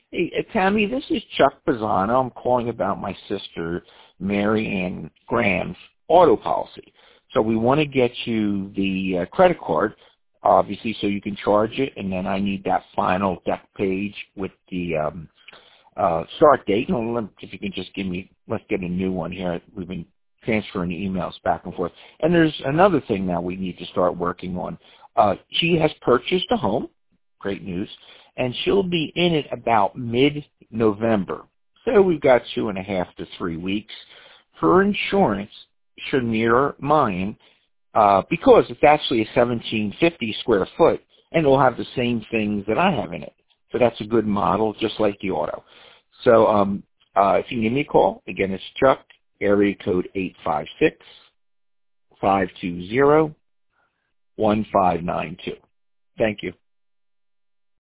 Hey, Tammy, this is Chuck Pisano. I'm calling about my sister, Mary Ann Graham's auto policy. So we want to get you the credit card, obviously, so you can charge it, and then I need that final deck page with the start date. And if you can just let's get a new one here. We've been transferring emails back and forth. And there's another thing now we need to start working on. She has purchased a home. Great news. And she'll be in it about mid-November. So we've got 2.5 to 3 weeks. Her insurance should mirror mine because it's actually a 1750 square foot, and it'll have the same things that I have in it. So that's a good model, just like the auto. So if you can give me a call, again, it's Chuck, area code 856-520-1592. Thank you.